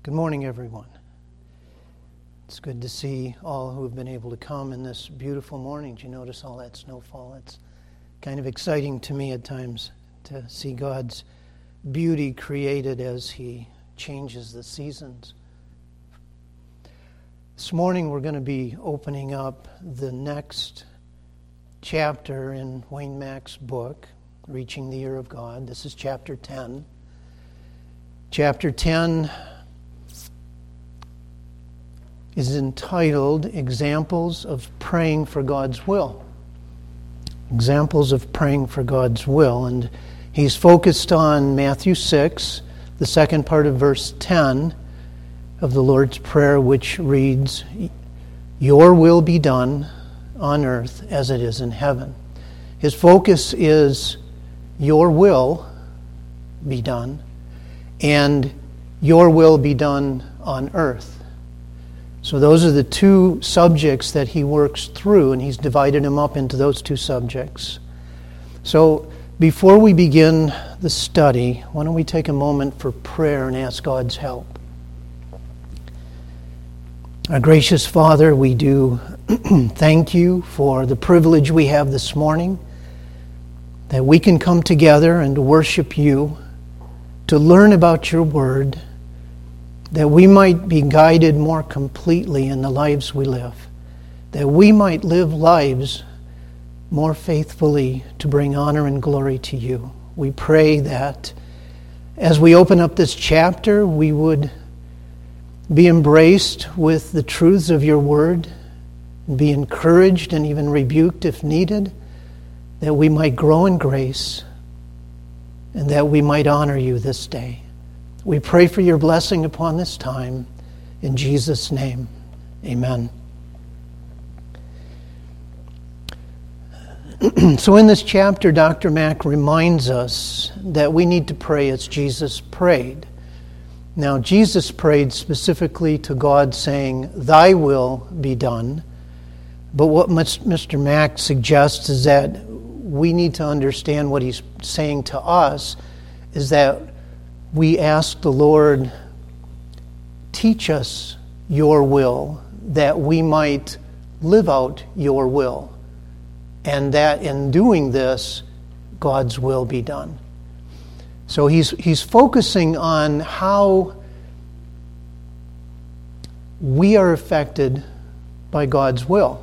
Good morning, everyone. It's good to see all who have been able to come in this beautiful morning. Did you notice all that snowfall? It's kind of exciting to me at times to see God's beauty created as He changes the seasons. This morning we're going to be opening up the next chapter in Wayne Mack's book, Reaching the Ear of God. This is chapter 10. Chapter 10 is entitled Examples of Praying for God's Will. Examples of Praying for God's Will. And he's focused on Matthew 6, the second part of verse 10 of the Lord's Prayer, which reads, "Your will be done on earth as it is in heaven." His focus is your will be done, and your will be done on earth. So those are the two subjects that he works through, and he's divided them up into those two subjects. So before we begin the study, why don't we take a moment for prayer and ask God's help. Our gracious Father, we do thank you for the privilege we have this morning, that we can come together and worship you, to learn about your word, that we might be guided more completely in the lives we live, that we might live lives more faithfully to bring honor and glory to you. We pray that as we open up this chapter, we would be embraced with the truths of your word, be encouraged and even rebuked if needed, that we might grow in grace and that we might honor you this day. We pray for your blessing upon this time. In Jesus' name, amen. So in this chapter, Dr. Mack reminds us that we need to pray as Jesus prayed. Now, Jesus prayed specifically to God saying, "Thy will be done." But what Mr. Mack suggests is that we need to understand what he's saying to us is that we ask the Lord, teach us your will, that we might live out your will, and that in doing this, God's will be done. So he's focusing on how we are affected by God's will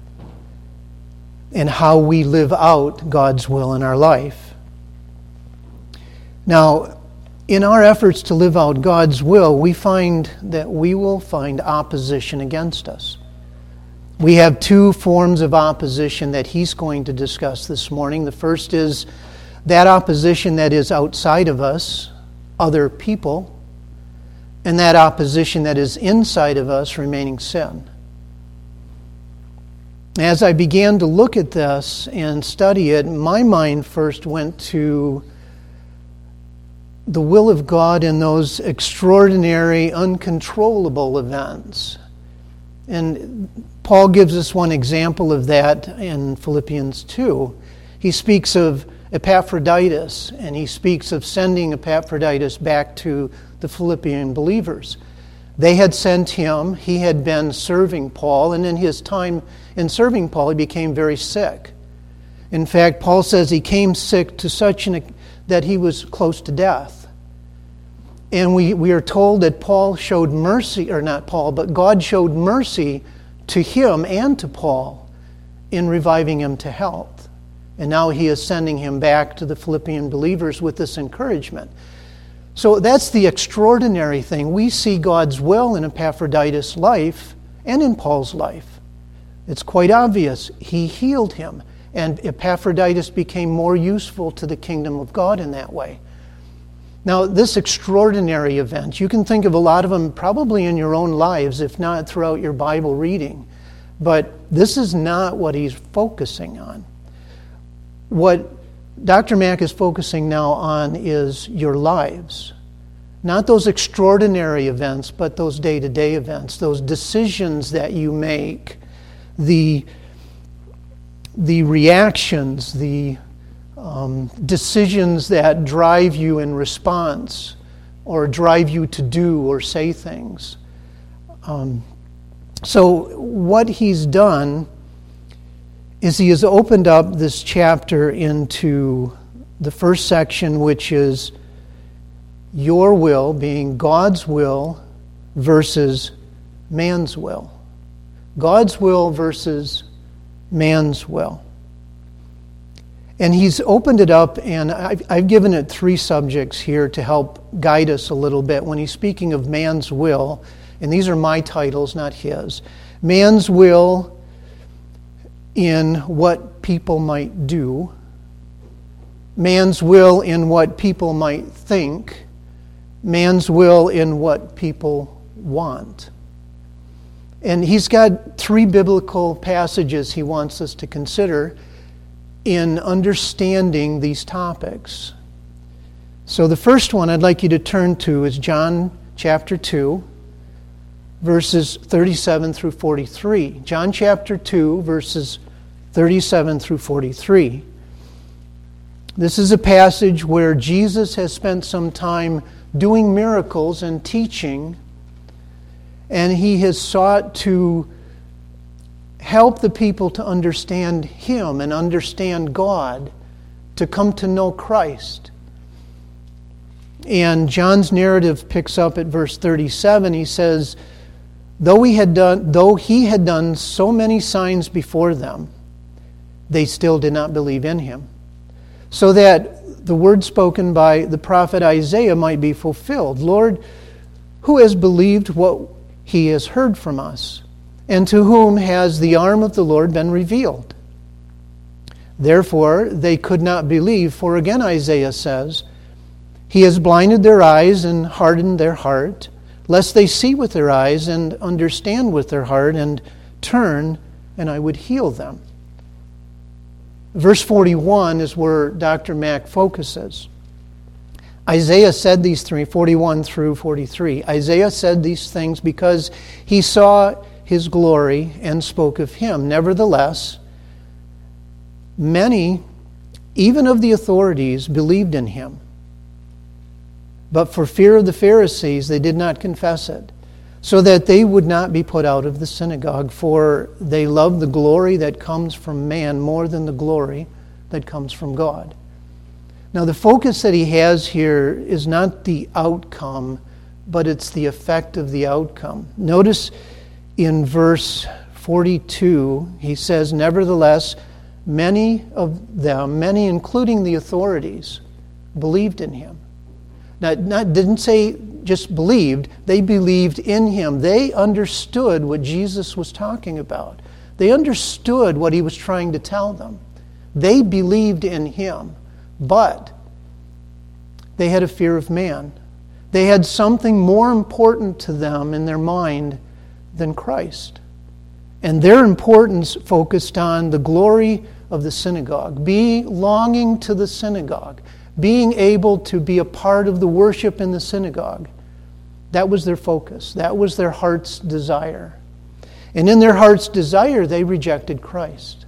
and how we live out God's will in our life. Now, in our efforts to live out God's will, we find that we will find opposition against us. We have two forms of opposition that he's going to discuss this morning. The first is that opposition that is outside of us, other people, and that opposition that is inside of us, remaining sin. As I began to look at this and study it, my mind first went to the will of God in those extraordinary, uncontrollable events. And Paul gives us one example of that in Philippians 2. He speaks of Epaphroditus, and he speaks of sending Epaphroditus back to the Philippian believers. They had sent him, he had been serving Paul, and in his time in serving Paul, he became very sick. In fact, Paul says he came sick to such that he was close to death. And we are told that Paul showed mercy, or not Paul, but God showed mercy to him and to Paul in reviving him to health. And now he is sending him back to the Philippian believers with this encouragement. So that's the extraordinary thing. We see God's will in Epaphroditus' life and in Paul's life. It's quite obvious. He healed him. And Epaphroditus became more useful to the kingdom of God in that way. Now, this extraordinary event, you can think of a lot of them probably in your own lives, if not throughout your Bible reading. But this is not what he's focusing on. What Dr. Mack is focusing now on is your lives. Not those extraordinary events, but those day-to-day events, those decisions that you make, the reactions, the decisions that drive you in response or drive you to do or say things. So what he's done is he has opened up this chapter into the first section, which is your will, being God's will versus man's will. God's will versus man's will. And he's opened it up, and I've given it 3 subjects here to help guide us a little bit when he's speaking of man's will. And these are my titles, not his. Man's will in what people might do. Man's will in what people might think. Man's will in what people want. And he's got 3 biblical passages he wants us to consider in understanding these topics. So the first one I'd like you to turn to is John chapter 2, verses 37 through 43. John chapter 2, verses 37 through 43. This is a passage where Jesus has spent some time doing miracles and teaching, and he has sought to help the people to understand him and understand God, to come to know Christ. And John's narrative picks up at verse 37. He says, though he had done so many signs before them, they still did not believe in him. So that the word spoken by the prophet Isaiah might be fulfilled. Lord, who has believed what he has heard from us? And to whom has the arm of the Lord been revealed? Therefore they could not believe, for again Isaiah says, he has blinded their eyes and hardened their heart, lest they see with their eyes and understand with their heart and turn, and I would heal them. Verse 41 is where Dr. Mack focuses. Isaiah said these 41 through 43. Isaiah said these things because he saw his glory and spoke of him. Nevertheless, many, even of the authorities, believed in him. But for fear of the Pharisees, they did not confess it, so that they would not be put out of the synagogue, for they love the glory that comes from man more than the glory that comes from God. Now, the focus that he has here is not the outcome, but it's the effect of the outcome. Notice in verse 42, he says, nevertheless, many of them, many including the authorities, believed in him. Now, didn't say just believed, they believed in him. They understood what Jesus was talking about. They understood what he was trying to tell them. They believed in him, but they had a fear of man. They had something more important to them in their mind than Christ. And their importance focused on the glory of the synagogue, belonging to the synagogue, being able to be a part of the worship in the synagogue. That was their focus. That was their heart's desire. And in their heart's desire, they rejected Christ.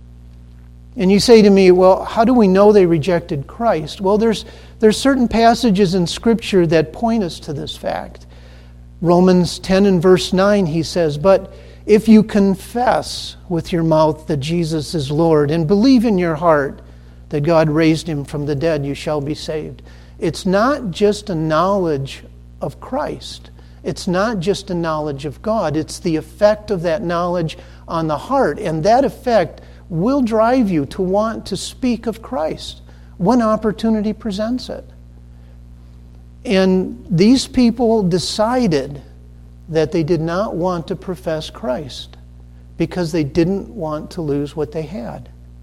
And you say to me, well, how do we know they rejected Christ? Well, there's certain passages in Scripture that point us to this fact. Romans 10 and verse 9, he says, but if you confess with your mouth that Jesus is Lord and believe in your heart that God raised him from the dead, you shall be saved. It's not just a knowledge of Christ. It's not just a knowledge of God. It's the effect of that knowledge on the heart. And that effect will drive you to want to speak of Christ when opportunity presents it. And these people decided that they did not want to profess Christ because they didn't want to lose what they had.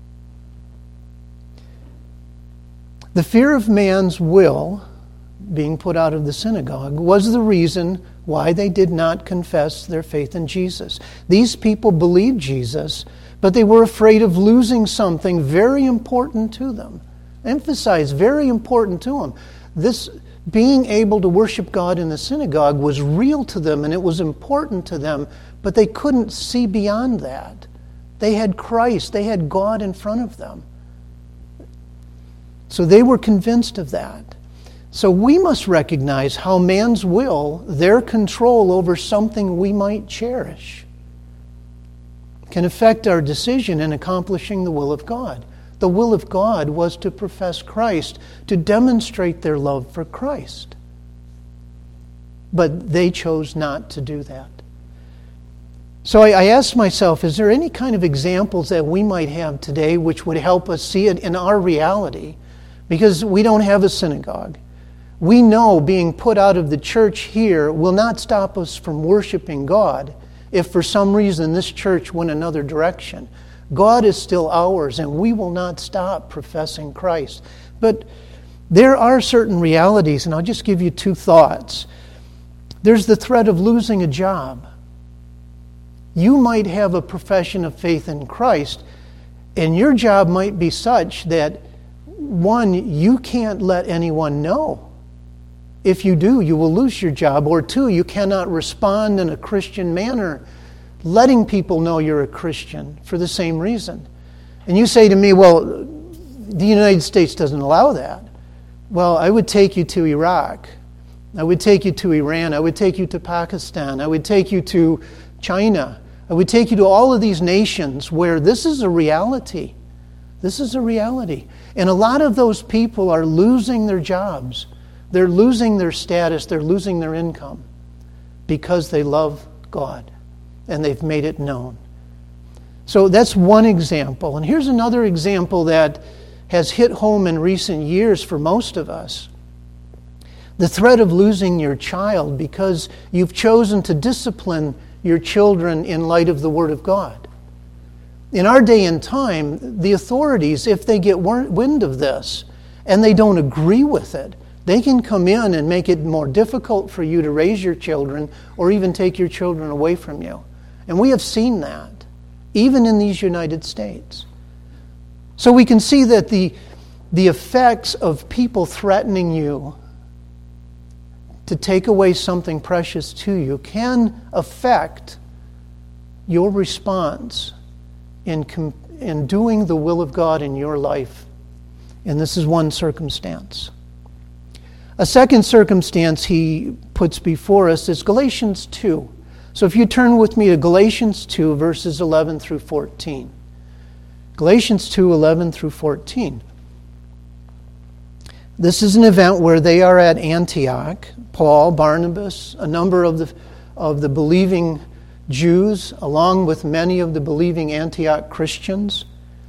The fear of man's will being put out of the synagogue was the reason why they did not confess their faith in Jesus. These people believed Jesus, but they were afraid of losing something very important to them. Emphasize, very important to them. This being able to worship God in the synagogue was real to them and it was important to them, but they couldn't see beyond that. They had Christ, they had God in front of them. So they were convinced of that. So we must recognize how man's will, their control over something we might cherish, can affect our decision in accomplishing the will of God. The will of God was to profess Christ, to demonstrate their love for Christ. But they chose not to do that. So I asked myself, is there any kind of examples that we might have today which would help us see it in our reality? Because we don't have a synagogue. We know being put out of the church here will not stop us from worshiping God if for some reason this church went another direction. God is still ours, and we will not stop professing Christ. But there are certain realities, and I'll just give you two thoughts. There's the threat of losing a job. You might have a profession of faith in Christ, and your job might be such that, one, you can't let anyone know. If you do, you will lose your job. Or two, you cannot respond in a Christian manner, letting people know you're a Christian for the same reason. And you say to me, well, the United States doesn't allow that. Well, I would take you to Iraq. I would take you to Iran. I would take you to Pakistan. I would take you to China. I would take you to all of these nations where this is a reality. This is a reality. And a lot of those people are losing their jobs. They're losing their status. They're losing their income because they love God and they've made it known. So that's one example. And here's another example that has hit home in recent years for most of us. The threat of losing your child because you've chosen to discipline your children in light of the Word of God. In our day and time, the authorities, if they get wind of this and they don't agree with it, they can come in and make it more difficult for you to raise your children or even take your children away from you. And we have seen that, even in these United States. So we can see that the effects of people threatening you to take away something precious to you can affect your response in doing the will of God in your life. And this is one circumstance. A second circumstance he puts before us is Galatians 2. So if you turn with me to Galatians 2, verses 11 through 14. Galatians 2, 11 through 14. This is an event where they are at Antioch. Paul, Barnabas, a number of the believing Jews, along with many of the believing Antioch Christians.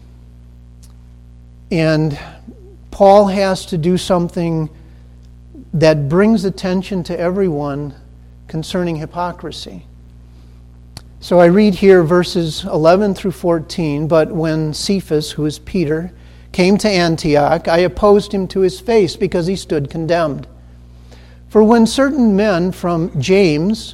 And Paul has to do something that brings attention to everyone concerning hypocrisy. So I read here verses 11 through 14, but when Cephas, who is Peter, came to Antioch, I opposed him to his face because he stood condemned. For before certain men from James,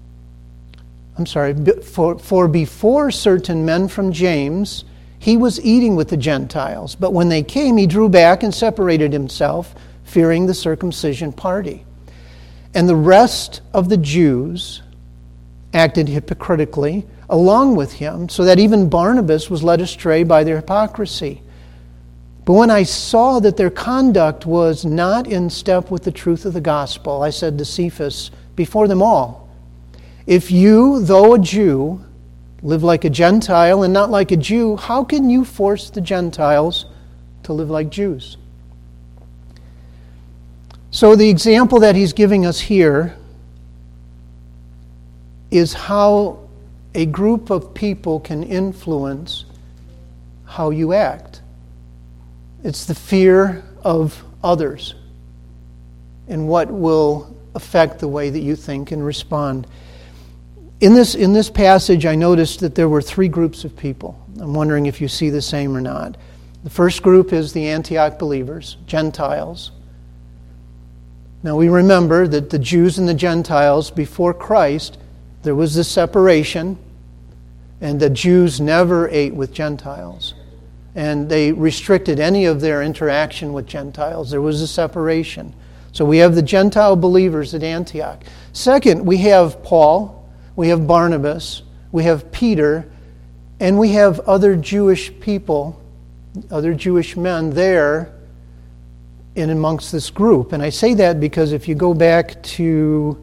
he was eating with the Gentiles. But when they came, he drew back and separated himself, fearing the circumcision party. And the rest of the Jews acted hypocritically along with him, so that even Barnabas was led astray by their hypocrisy. But when I saw that their conduct was not in step with the truth of the gospel, I said to Cephas before them all, if you, though a Jew, live like a Gentile and not like a Jew, how can you force the Gentiles to live like Jews? So the example that he's giving us here is how a group of people can influence how you act. It's the fear of others and what will affect the way that you think and respond. In this passage, I noticed that there were three groups of people. I'm wondering if you see the same or not. The first group is the Antioch believers, Gentiles. Now we remember that the Jews and the Gentiles before Christ, there was this separation, and the Jews never ate with Gentiles. And they restricted any of their interaction with Gentiles. There was a separation. So we have the Gentile believers at Antioch. Second, we have Paul, we have Barnabas, we have Peter, and we have other Jewish people, other Jewish men there in amongst this group. And I say that because if you go back to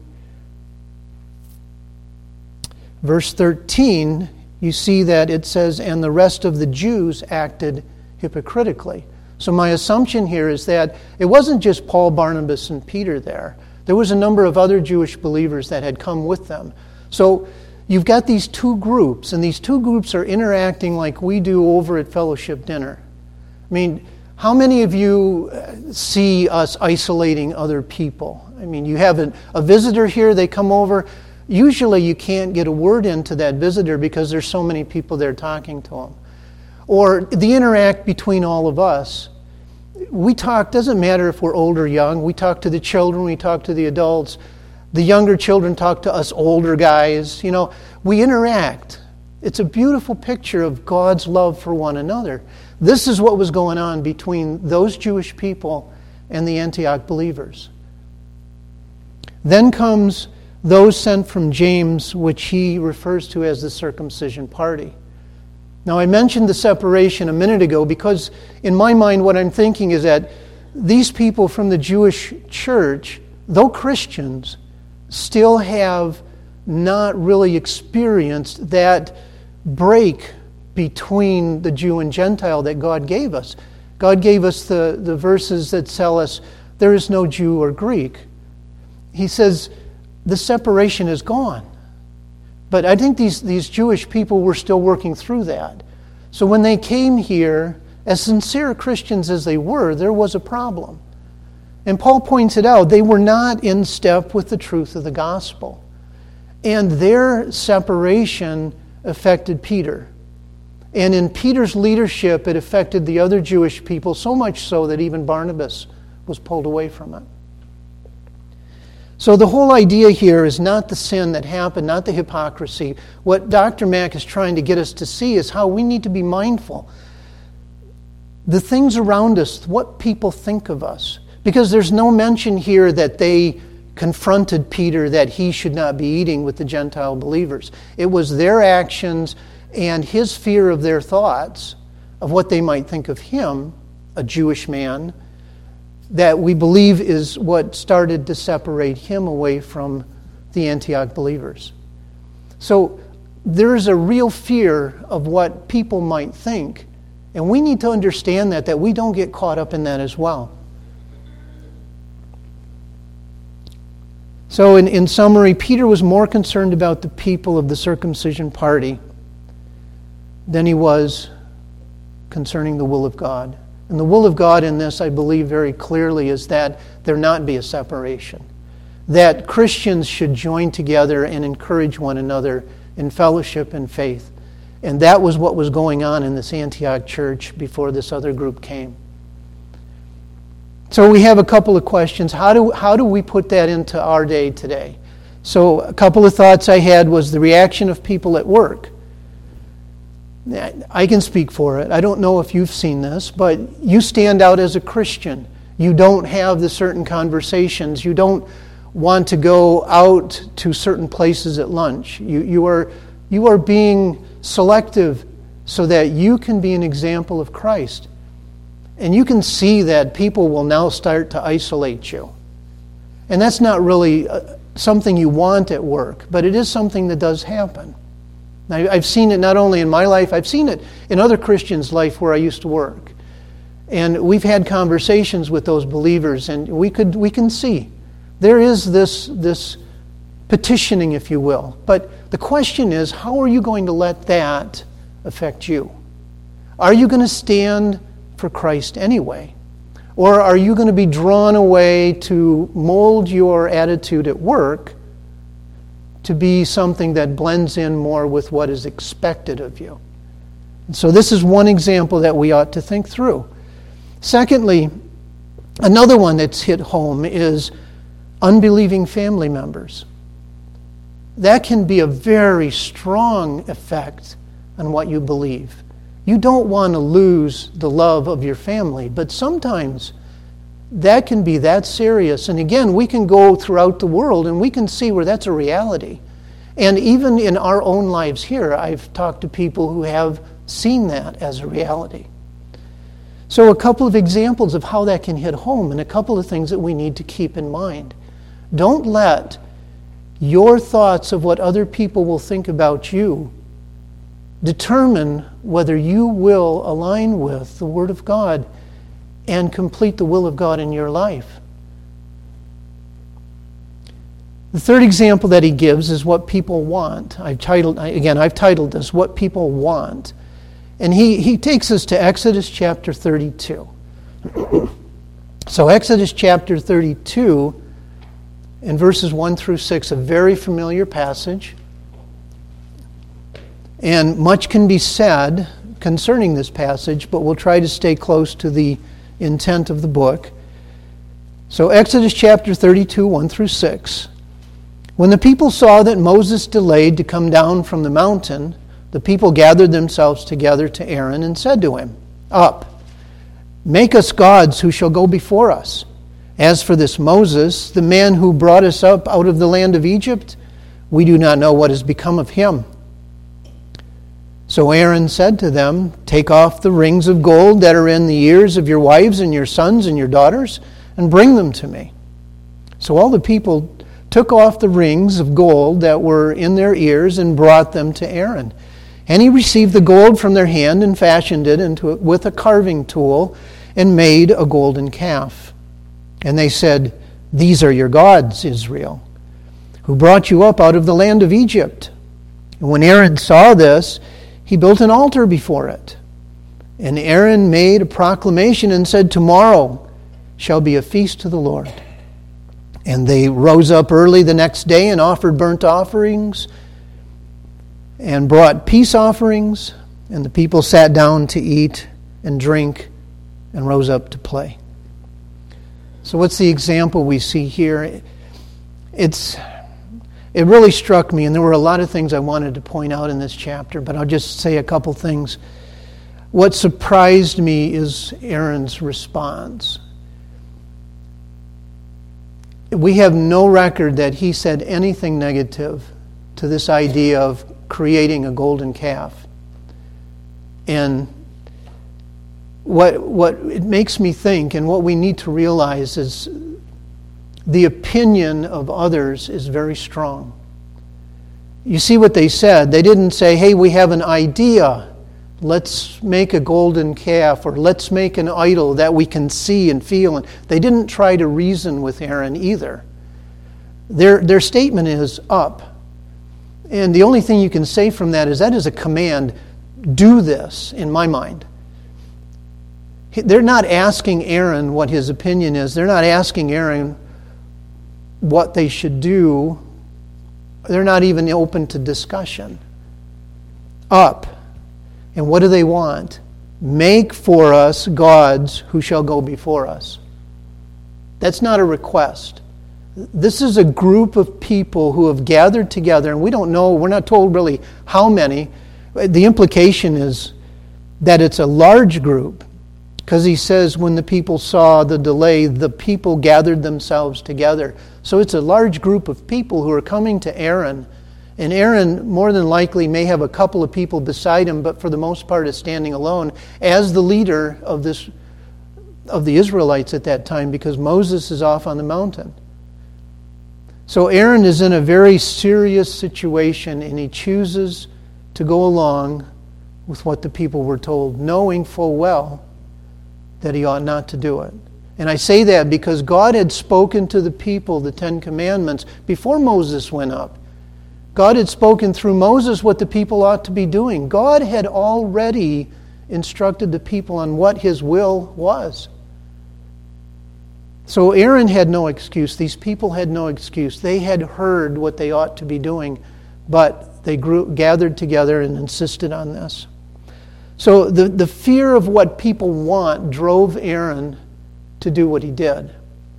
verse 13, you see that it says, and the rest of the Jews acted hypocritically. So my assumption here is that it wasn't just Paul, Barnabas, and Peter there. There was a number of other Jewish believers that had come with them. So you've got these two groups, and these two groups are interacting like we do over at fellowship dinner. I mean, how many of you see us isolating other people? I mean, you have a visitor here, they come over. Usually you can't get a word into that visitor because there's so many people there talking to them. Or the interact between all of us. We talk, doesn't matter if we're old or young, we talk to the children, we talk to the adults. The younger children talk to us older guys. You know, we interact. It's a beautiful picture of God's love for one another. This is what was going on between those Jewish people and the Antioch believers. Then comes those sent from James, which he refers to as the circumcision party. Now, I mentioned the separation a minute ago because in my mind what I'm thinking is that these people from the Jewish church, though Christians, still have not really experienced that break between the Jew and Gentile that God gave us. God gave us the verses that tell us there is no Jew or Greek. He says the separation is gone. But I think these Jewish people were still working through that. So when they came here, as sincere Christians as they were, there was a problem. And Paul points it out. They were not in step with the truth of the gospel. And their separation affected Peter. And in Peter's leadership, it affected the other Jewish people, so much so that even Barnabas was pulled away from it. So the whole idea here is not the sin that happened, not the hypocrisy. What Dr. Mack is trying to get us to see is how we need to be mindful. The things around us, what people think of us. Because there's no mention here that they confronted Peter that he should not be eating with the Gentile believers. It was their actions and his fear of their thoughts, of what they might think of him, a Jewish man, that we believe is what started to separate him away from the Antioch believers. So there is a real fear of what people might think, and we need to understand that we don't get caught up in that as well. So in summary, Peter was more concerned about the people of the circumcision party than he was concerning the will of God. And the will of God in this, I believe very clearly, is that there not be a separation. That Christians should join together and encourage one another in fellowship and faith. And that was what was going on in this Antioch church before this other group came. So we have a couple of questions. How do we put that into our day today? So a couple of thoughts I had was the reaction of people at work. I can speak for it. I don't know if you've seen this, but you stand out as a Christian. You don't have the certain conversations. You don't want to go out to certain places at lunch. You are being selective so that you can be an example of Christ. And you can see that people will now start to isolate you. And that's not really something you want at work, but it is something that does happen. Now, I've seen it not only in my life, I've seen it in other Christians' life where I used to work. And we've had conversations with those believers, and we can see there is this petitioning, if you will. But the question is, how are you going to let that affect you? Are you going to stand for Christ anyway? Or are you going to be drawn away to mold your attitude at work to be something that blends in more with what is expected of you? And so this is one example that we ought to think through. Secondly, another one that's hit home is unbelieving family members. That can be a very strong effect on what you believe. You don't want to lose the love of your family, but sometimes that can be that serious. And again, we can go throughout the world and we can see where that's a reality. And even in our own lives here, I've talked to people who have seen that as a reality. So a couple of examples of how that can hit home and a couple of things that we need to keep in mind. Don't let your thoughts of what other people will think about you determine whether you will align with the Word of God and complete the will of God in your life. The third example that he gives is what people want. I've titled this, What People Want. And he takes us to Exodus chapter 32. So Exodus chapter 32, in verses 1 through 6, a very familiar passage. And much can be said concerning this passage, but we'll try to stay close to the intent of the book. So Exodus chapter 32, 1 through 6. When the people saw that Moses delayed to come down from the mountain, the people gathered themselves together to Aaron and said to him, "Up, make us gods who shall go before us. As for this Moses, the man who brought us up out of the land of Egypt, we do not know what has become of him." So Aaron said to them, "Take off the rings of gold that are in the ears of your wives and your sons and your daughters, and bring them to me." So all the people took off the rings of gold that were in their ears and brought them to Aaron. And he received the gold from their hand and fashioned it with a carving tool and made a golden calf. And they said, "These are your gods, Israel, who brought you up out of the land of Egypt." And when Aaron saw this, he built an altar before it. And Aaron made a proclamation and said, "Tomorrow shall be a feast to the Lord." And they rose up early the next day and offered burnt offerings and brought peace offerings. And the people sat down to eat and drink and rose up to play. So what's the example we see here? It really struck me, and there were a lot of things I wanted to point out in this chapter, but I'll just say a couple things. What surprised me is Aaron's response. We have no record that he said anything negative to this idea of creating a golden calf. And what it makes me think, and what we need to realize, is the opinion of others is very strong. You see what they said. They didn't say, "Hey, we have an idea. Let's make a golden calf," or "Let's make an idol that we can see and feel." And they didn't try to reason with Aaron either. Their statement is up. And the only thing you can say from that is a command. Do this, in my mind. They're not asking Aaron what his opinion is. They're not asking Aaron what they should do. They're not even open to discussion. Up. And what do they want? Make for us gods who shall go before us. That's not a request. This is a group of people who have gathered together, and we don't know, we're not told really how many. The implication is that it's a large group, because he says when the people saw the delay, the people gathered themselves together. So it's a large group of people who are coming to Aaron. And Aaron, more than likely, may have a couple of people beside him, but for the most part is standing alone as the leader of the Israelites at that time, because Moses is off on the mountain. So Aaron is in a very serious situation, and he chooses to go along with what the people were told, knowing full well that he ought not to do it. And I say that because God had spoken to the people the Ten Commandments before Moses went up. God had spoken through Moses what the people ought to be doing. God had already instructed the people on what his will was. So Aaron had no excuse. These people had no excuse. They had heard what they ought to be doing, but they gathered together and insisted on this. So the fear of what people want drove Aaron to do what he did.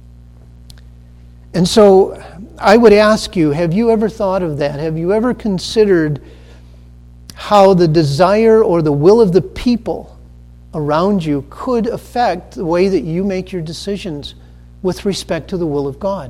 And so I would ask you, have you ever thought of that? Have you ever considered how the desire or the will of the people around you could affect the way that you make your decisions with respect to the will of God?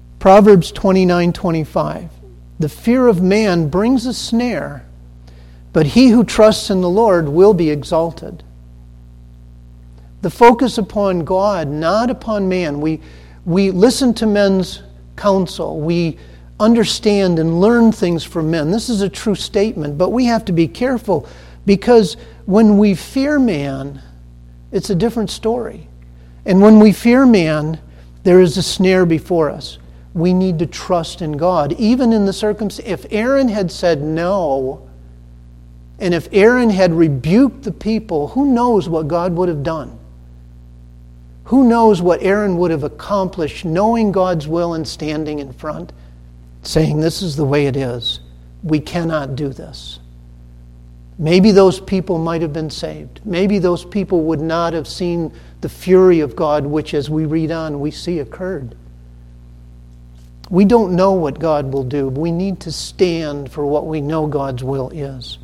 Proverbs 29:25. The fear of man brings a snare, But he who trusts in the Lord will be exalted. The focus upon God, not upon man. We listen to men's counsel. We understand and learn things from men. This is a true statement, but we have to be careful because when we fear man, it's a different story. And when we fear man, there is a snare before us. We need to trust in God. Even in the circumstance, if Aaron had said no, and if Aaron had rebuked the people, who knows what God would have done? Who knows what Aaron would have accomplished knowing God's will and standing in front, saying, this is the way it is. We cannot do this. Maybe those people might have been saved. Maybe those people would not have seen the fury of God, which as we read on, we see occurred. We don't know what God will do. We need to stand for what we know God's will is.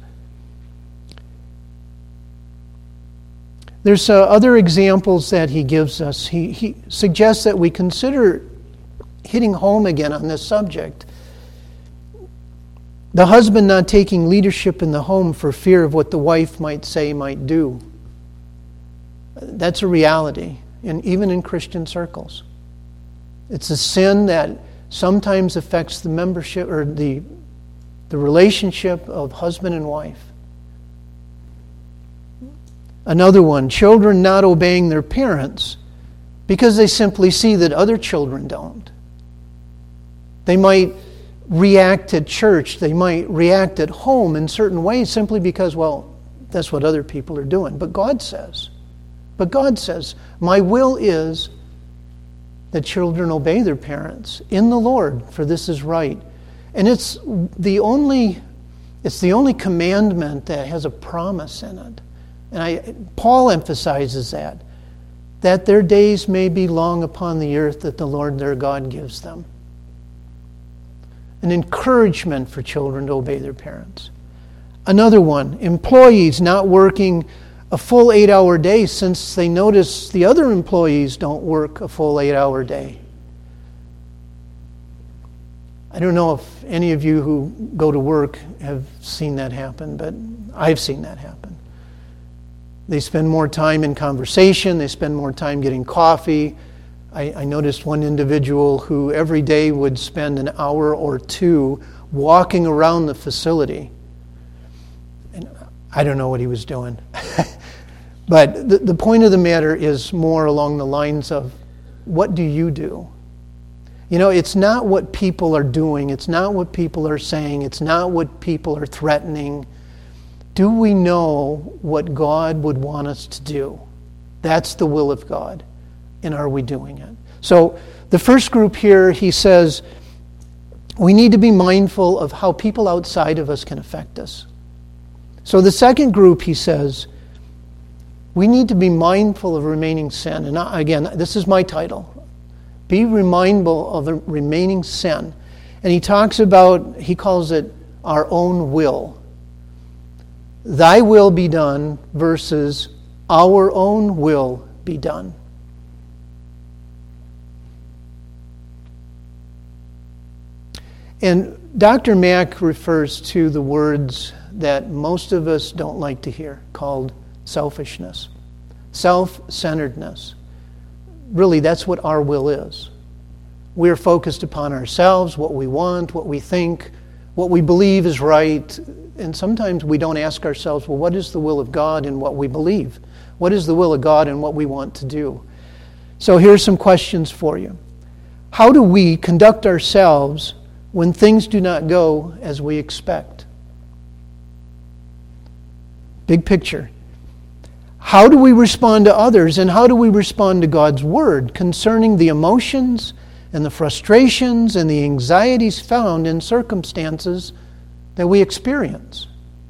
There's other examples that he gives us. He suggests that we consider hitting home again on this subject. The husband not taking leadership in the home for fear of what the wife might say, might do. That's a reality, and even in Christian circles. It's a sin that sometimes affects the membership or the relationship of husband and wife. Another one, children not obeying their parents because they simply see that other children don't. They might react at church, they might react at home in certain ways simply because, well, that's what other people are doing. But God says, my will is that children obey their parents in the Lord, for this is right. And it's the only commandment that has a promise in it. And Paul emphasizes that their days may be long upon the earth that the Lord their God gives them. An encouragement for children to obey their parents. Another one, employees not working a full 8-hour day since they notice the other employees don't work a full 8-hour day. I don't know if any of you who go to work have seen that happen, but I've seen that happen. They spend more time in conversation. They spend more time getting coffee. I noticed one individual who every day would spend an hour or two walking around the facility. And I don't know what he was doing. But the point of the matter is more along the lines of, what do you do? You know, it's not what people are doing. It's not what people are saying. It's not what people are threatening. Do we know what God would want us to do? That's the will of God. And are we doing it? So the first group here, he says, we need to be mindful of how people outside of us can affect us. So the second group, he says, we need to be mindful of remaining sin. And again, this is my title. Be mindful of the remaining sin. And he talks about, he calls it our own will. Thy will be done versus our own will be done. And Dr. Mack refers to the words that most of us don't like to hear, called selfishness, self-centeredness. Really, that's what our will is. We're focused upon ourselves, what we want, what we think, what we believe is right. And sometimes we don't ask ourselves, well, what is the will of God in what we believe? What is the will of God in what we want to do? So here's some questions for you. How do we conduct ourselves when things do not go as we expect? Big picture. How do we respond to others, and how do we respond to God's Word concerning the emotions and the frustrations and the anxieties found in circumstances that we experience?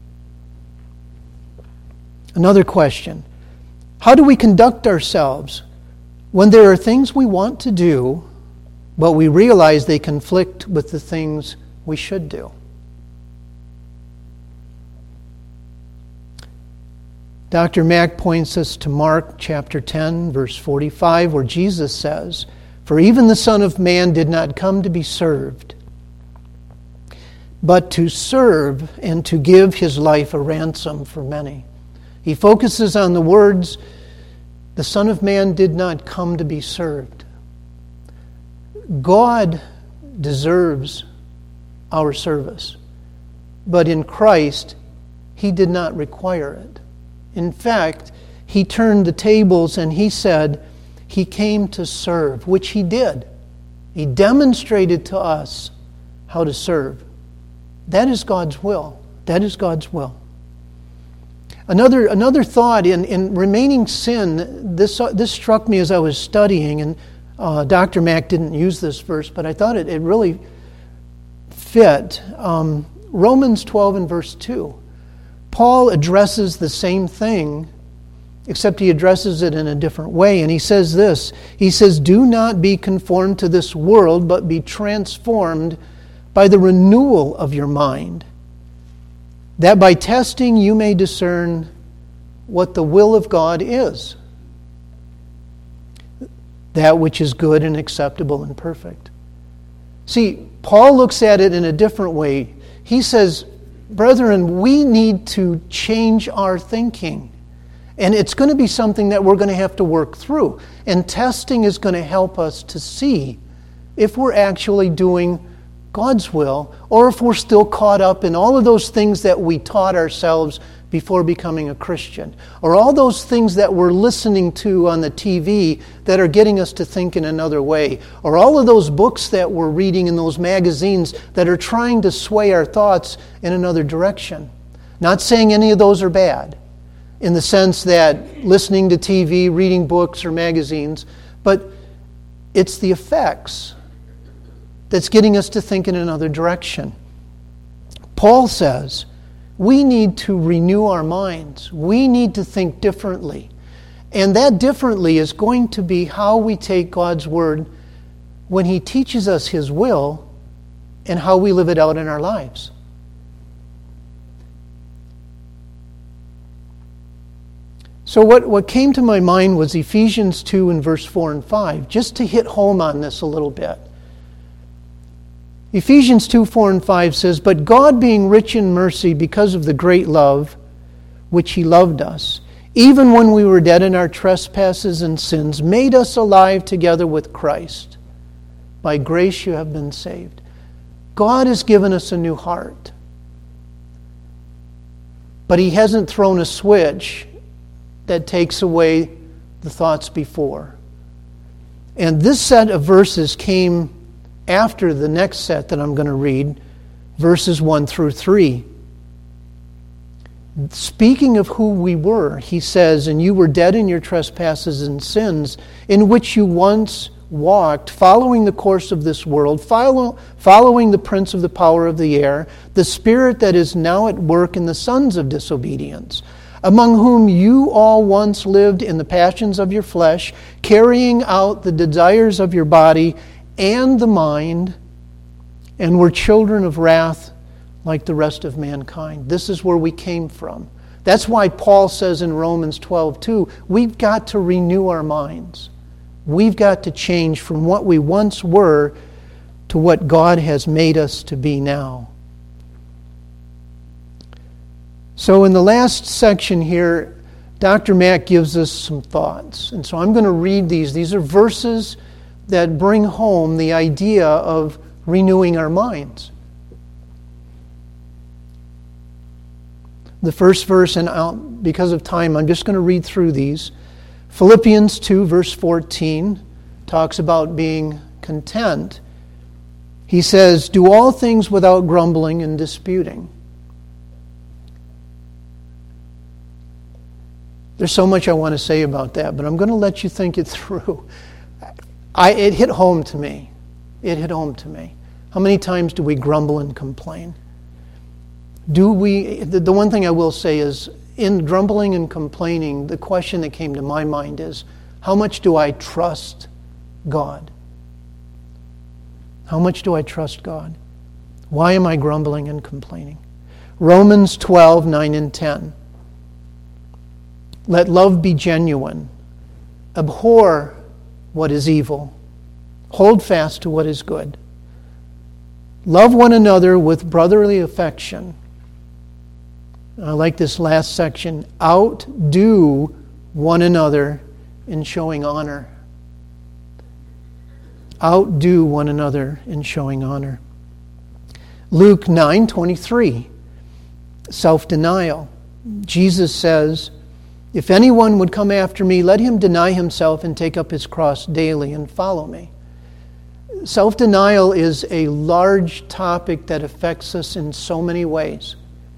Another question. How do we conduct ourselves when there are things we want to do, but we realize they conflict with the things we should do? Dr. Mack points us to Mark chapter 10, verse 45, where Jesus says, "For even the Son of Man did not come to be served, but to serve and to give his life a ransom for many. He focuses on the words, the Son of Man did not come to be served. God deserves our service, but in Christ, he did not require it. In fact, he turned the tables and he said he came to serve, which he did. He demonstrated to us how to serve. That is God's will. That is God's will. Another thought in remaining sin, this struck me as I was studying, and Dr. Mack didn't use this verse, but I thought it really fit. Romans 12 and verse 2. Paul addresses the same thing, except he addresses it in a different way. And he says this. He says, do not be conformed to this world, but be transformed by the renewal of your mind, that by testing you may discern what the will of God is, that which is good and acceptable and perfect. See, Paul looks at it in a different way. He says, brethren, we need to change our thinking. And it's going to be something that we're going to have to work through. And testing is going to help us to see if we're actually doing God's will, or if we're still caught up in all of those things that we taught ourselves before becoming a Christian, or all those things that we're listening to on the TV that are getting us to think in another way, or all of those books that we're reading in those magazines that are trying to sway our thoughts in another direction. Not saying any of those are bad, in the sense that listening to TV, reading books or magazines, but it's the effects that's getting us to think in another direction. Paul says we need to renew our minds. We need to think differently. And that differently is going to be how we take God's Word when He teaches us His will and how we live it out in our lives. So what came to my mind was Ephesians 2 and verse 4 and 5, just to hit home on this a little bit. Ephesians 2, 4 and 5 says, but God being rich in mercy because of the great love which He loved us, even when we were dead in our trespasses and sins, made us alive together with Christ. By grace you have been saved. God has given us a new heart. But He hasn't thrown a switch that takes away the thoughts before. And this set of verses came after the next set that I'm going to read, verses 1 through 3. Speaking of who we were, he says, and you were dead in your trespasses and sins, in which you once walked, following the course of this world, following the prince of the power of the air, the spirit that is now at work in the sons of disobedience, among whom you all once lived in the passions of your flesh, carrying out the desires of your body and the mind, and were children of wrath like the rest of mankind. This is where we came from. That's why Paul says in Romans 12:2, we've got to renew our minds. We've got to change from what we once were to what God has made us to be now. So in the last section here, Dr. Mack gives us some thoughts. And so I'm going to read these. These are verses that bring home the idea of renewing our minds. The first verse, and because of time, I'm just going to read through these. Philippians 2, verse 14, talks about being content. He says, do all things without grumbling and disputing. There's so much I want to say about that, but I'm going to let you think it through. It hit home to me. It hit home to me. How many times do we grumble and complain? The one thing I will say is, in grumbling and complaining, the question that came to my mind is, how much do I trust God? How much do I trust God? Why am I grumbling and complaining? Romans 12, 9 and 10. Let love be genuine. Abhor what is evil. Hold fast to what is good. Love one another with brotherly affection. I like this last section. Outdo one another in showing honor. Outdo one another in showing honor. Luke 9:23. Self-denial. Jesus says, if anyone would come after me, let him deny himself and take up his cross daily and follow me. Self-denial is a large topic that affects us in so many ways.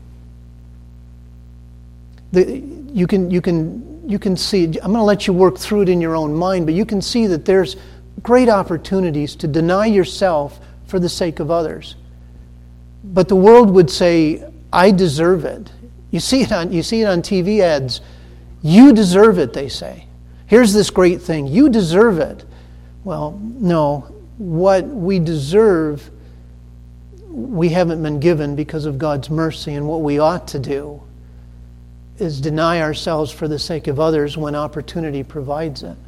You can see, I'm going to let you work through it in your own mind, but you can see that there's great opportunities to deny yourself for the sake of others. But the world would say, I deserve it. You see it on TV ads. You deserve it, they say. Here's this great thing. You deserve it. Well, no. What we deserve, we haven't been given because of God's mercy. And what we ought to do is deny ourselves for the sake of others when opportunity provides it.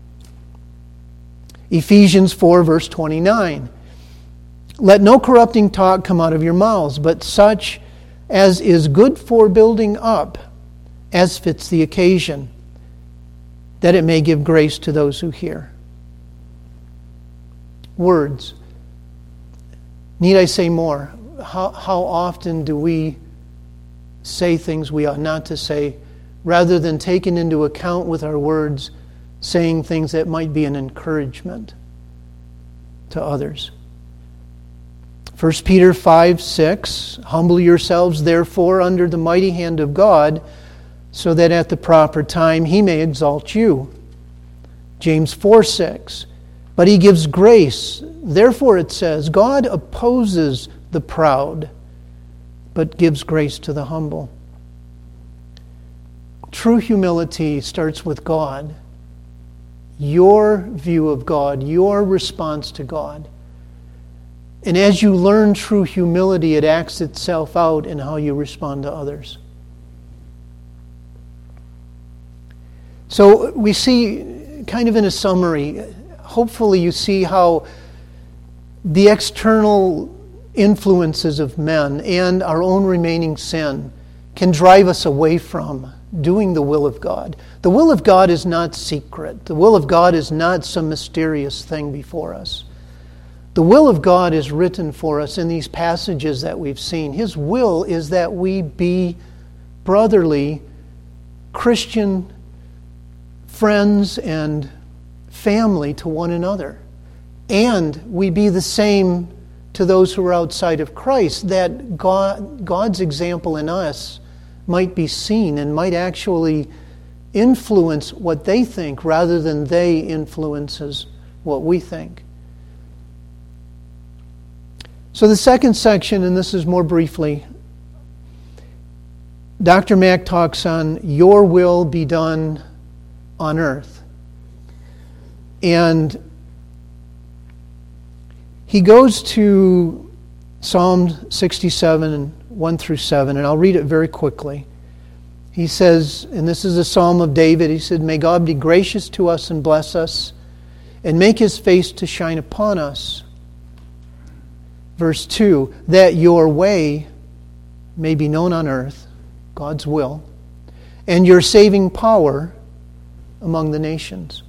Ephesians 4, verse 29. Let no corrupting talk come out of your mouths, but such as is good for building up, as fits the occasion, that it may give grace to those who hear. Words. Need I say more? How often do we say things we ought not to say, rather than taking into account with our words, saying things that might be an encouragement to others? 1 Peter 5:6, humble yourselves therefore under the mighty hand of God, so that at the proper time He may exalt you. James 4:6, but He gives grace. Therefore it says, God opposes the proud, but gives grace to the humble. True humility starts with God. Your view of God, your response to God. And as you learn true humility, it acts itself out in how you respond to others. So we see, kind of in a summary, hopefully you see how the external influences of men and our own remaining sin can drive us away from doing the will of God. The will of God is not secret. The will of God is not some mysterious thing before us. The will of God is written for us in these passages that we've seen. His will is that we be brotherly Christian friends and family to one another. And we be the same to those who are outside of Christ, that God's example in us might be seen and might actually influence what they think rather than they influences what we think. So the second section, and this is more briefly, Dr. Mack talks on your will be done on earth. And he goes to Psalm 67, 1 through 7, and I'll read it very quickly. He says, and this is a psalm of David, he said, may God be gracious to us and bless us, and make His face to shine upon us. Verse 2, that your way may be known on earth, God's will, and your saving power among the nations.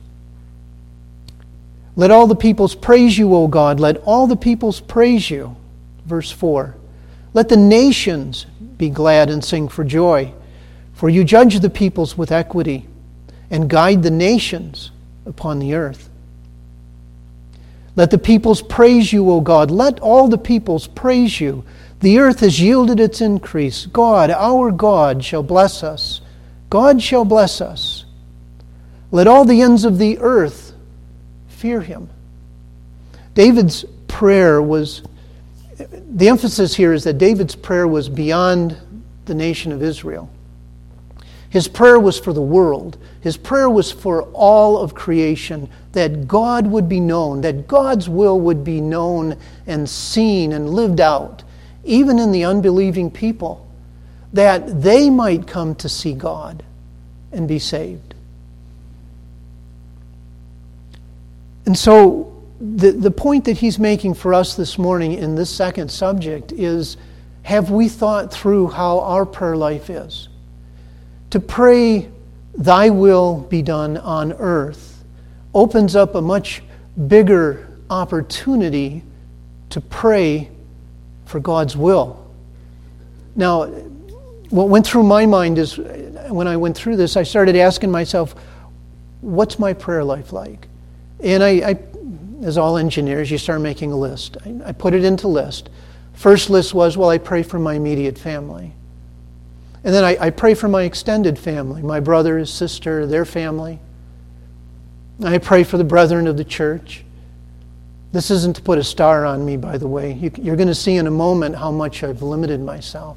Let all the peoples praise you, O God. Let all the peoples praise you. Verse 4, let the nations be glad and sing for joy, for you judge the peoples with equity and guide the nations upon the earth. Let the peoples praise you, O God. Let all the peoples praise you. The earth has yielded its increase. God, our God, shall bless us. God shall bless us. Let all the ends of the earth fear Him. David's prayer was, the emphasis here is that David's prayer was beyond the nation of Israel. His prayer was for the world. His prayer was for all of creation, that God would be known, that God's will would be known and seen and lived out, even in the unbelieving people, that they might come to see God and be saved. And so the point that he's making for us this morning in this second subject is, have we thought through how our prayer life is? To pray, thy will be done on earth, opens up a much bigger opportunity to pray for God's will. Now, what went through my mind is, when I went through this, I started asking myself, what's my prayer life like? And I as all engineers, you start making a list. I put it into list. First list was, well, I pray for my immediate family. And then I pray for my extended family, my brother, sister, their family. I pray for the brethren of the church. This isn't to put a star on me, by the way. You're going to see in a moment how much I've limited myself.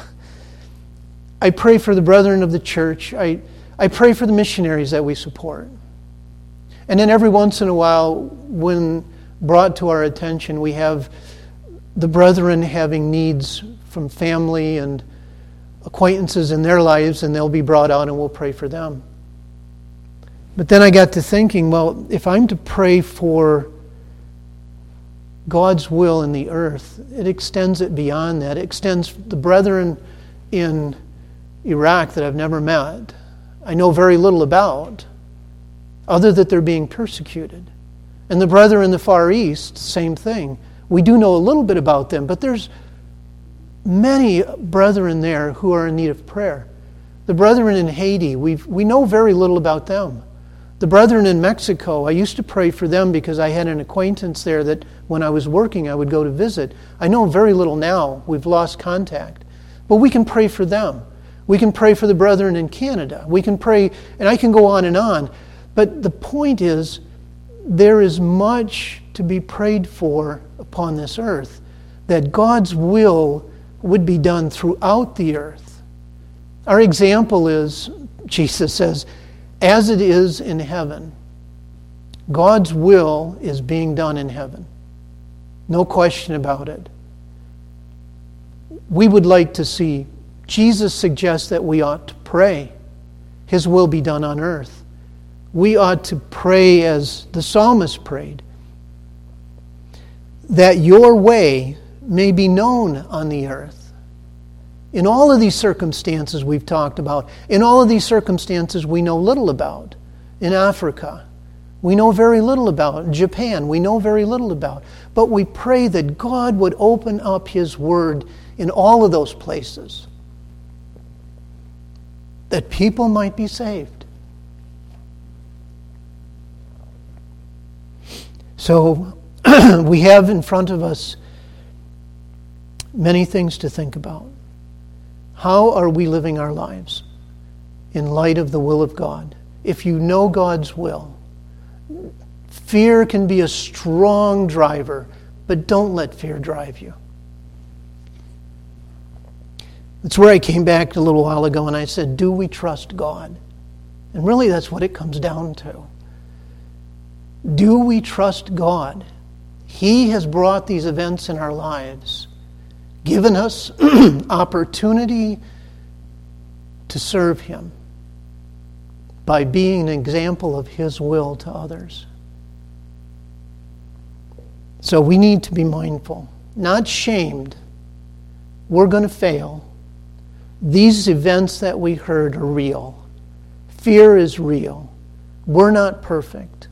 I pray for the brethren of the church. I pray for the missionaries that we support. And then every once in a while, when brought to our attention, we have the brethren having needs from family and acquaintances in their lives, and they'll be brought out and we'll pray for them. But then I got to thinking, well, if I'm to pray for God's will in the earth, it extends it beyond that. It extends the brethren in Iraq that I've never met, I know very little about, other that they're being persecuted. And the brethren in the Far East, same thing. We do know a little bit about them, but there's many brethren there who are in need of prayer. The brethren in Haiti, we know very little about them. The brethren in Mexico, I used to pray for them because I had an acquaintance there that when I was working I would go to visit. I know very little now. We've lost contact. But we can pray for them. We can pray for the brethren in Canada. We can pray, and I can go on and on. But the point is, there is much to be prayed for upon this earth, that God's will would be done throughout the earth. Our example is, Jesus says, as it is in heaven. God's will is being done in heaven. No question about it. We would like to see, Jesus suggests that we ought to pray, His will be done on earth. We ought to pray as the psalmist prayed, that your way may be known on the earth. In all of these circumstances we've talked about, in all of these circumstances we know little about. In Africa, we know very little about. In Japan, we know very little about. But we pray that God would open up His Word in all of those places, that people might be saved. So we have in front of us many things to think about. How are we living our lives in light of the will of God? If you know God's will, fear can be a strong driver, but don't let fear drive you. That's where I came back a little while ago and I said, do we trust God? And really that's what it comes down to. Do we trust God? He has brought these events in our lives, given us opportunity to serve Him by being an example of His will to others. So we need to be mindful, not shamed. We're going to fail. These events that we heard are real. Fear is real. We're not perfect.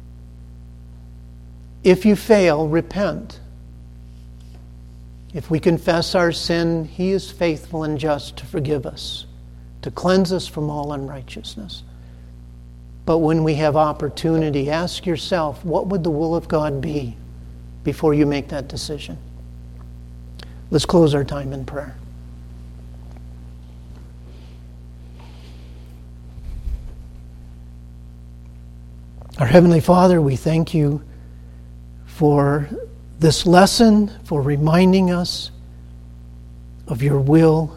If you fail, repent. If we confess our sin, He is faithful and just to forgive us, to cleanse us from all unrighteousness. But when we have opportunity, ask yourself, what would the will of God be before you make that decision? Let's close our time in prayer. Our Heavenly Father, we thank You for this lesson, for reminding us of Your will.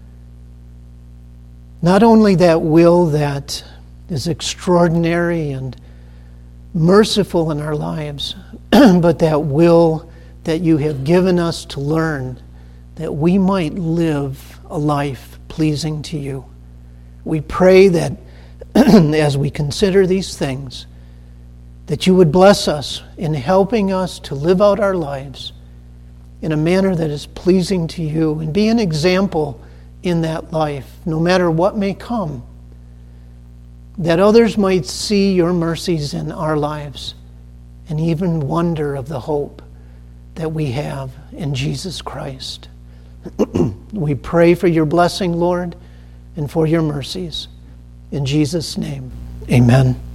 Not only that will that is extraordinary and merciful in our lives, but that will that You have given us to learn, that we might live a life pleasing to You. We pray that as we consider these things, that you would bless us in helping us to live out our lives in a manner that is pleasing to you and be an example in that life, no matter what may come, that others might see your mercies in our lives and even wonder of the hope that we have in Jesus Christ. We pray for your blessing, Lord, and for your mercies. In Jesus' name, amen.